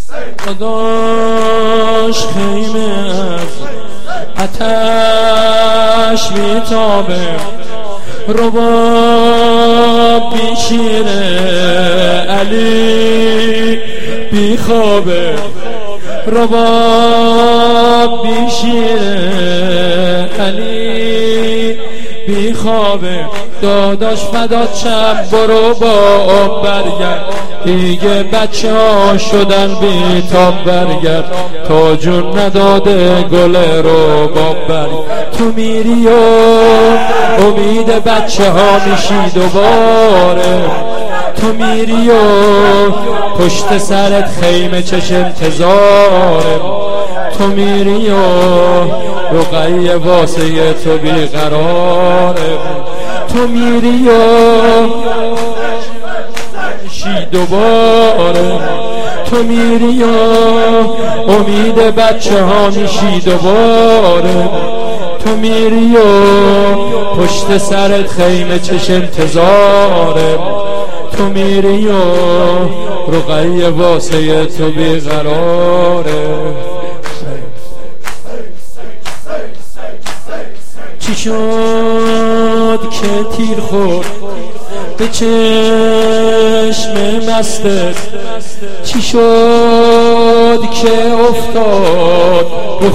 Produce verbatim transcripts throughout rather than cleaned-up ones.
داداش خیمه از آتش میتابه، رباب بی شیر علی بی خوابه، رباب بی شیر علی بی خوابه. داداش فدات شم برو با آب برگرد، دیگه بچه ها شدن بی تاب برگرد، تا جون نداده گل رو باب برگرد. تو میری و امید بچه ها میشی دوباره، تو میری و پشت سرت خیمه چش انتظاره، تو میری و رقیه واسه تو بیقراره، تو میری و میشی دوباره، تو میری و امید بچه ها میشی دوباره، تو میری و پشت سرت خیمه چش انتظاره، تو میری و رقیه واسه تو بیقراره. چی شد که تیر خورد به چشم مستت، چی شد که افتاد رو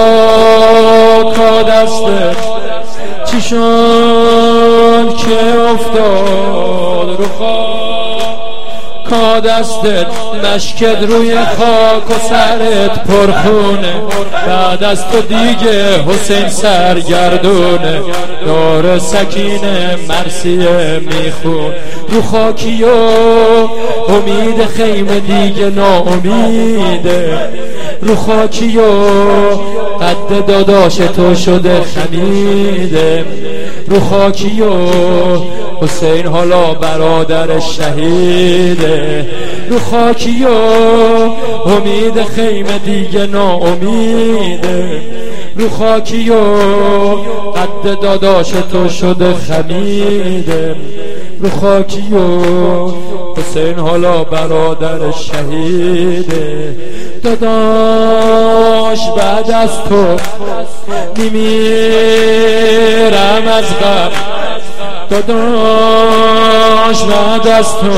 خاک دستت، چی شد که افتاد رو خاک دستت، مشکت روی خاک و سرت پرخونه، بعد از تو دیگه حسین سرگردونه، داره سکینه مرثیه میخون رو خاکی و امید خیمه دیگه ناامیده، رو خاکی و قد داداش تو شده خمیده، رو خاکی و حسین حالا برادر شهیده، رو خاکی و امید خیمه دیگه ناامیده، رو خاکی و قد داداش تو شده خمیده، رو خاکی و حسین حالا برادر شهیده. داداش بعد از تو میمیرم از غم، داداش بعد از تو،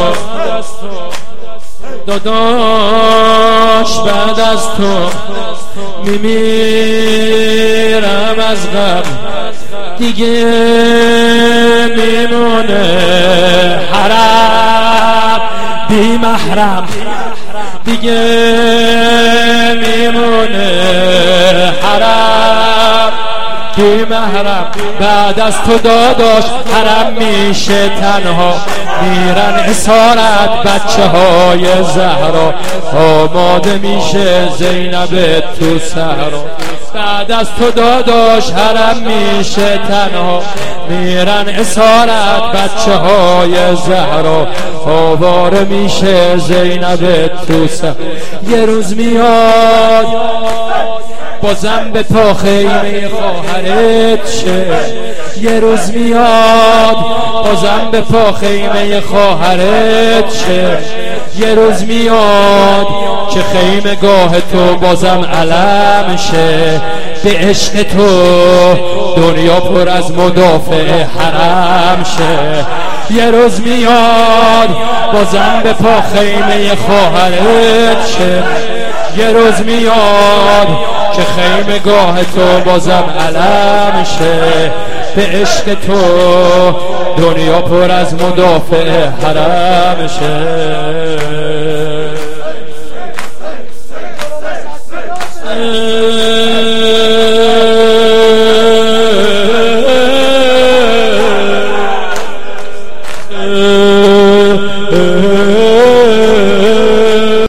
داداش بعد از تو میمیرم از غم، دیگه میمونه حرم بی محرم، دیگه میمونه حرم بی محرم. بعد از تو داداش حرم میشه تنها، میرن اسارت بچه های زهرا، آماده میشه زینب تو صحرا. بعد از تو داداش حرم میشه تنها، میرن اسارت بچه های زهرا، آواره میشه زینب تو صحرا. یه روز میاد بازم به پا خیمه خواهرت شه، یه روز میاد بازم به پا خیمه خواهرت شه، یه روز میاد که خیمه گاه تو بازم علم شه، به عشق تو دنیا پر از مدافع حرم شه. یه روز میاد بازم به پا خیمه خواهرت شه، یه روز میاد که خیمه گاه تو بازم علم شه، به عشق تو دنیا پر از مدافع حرم شه.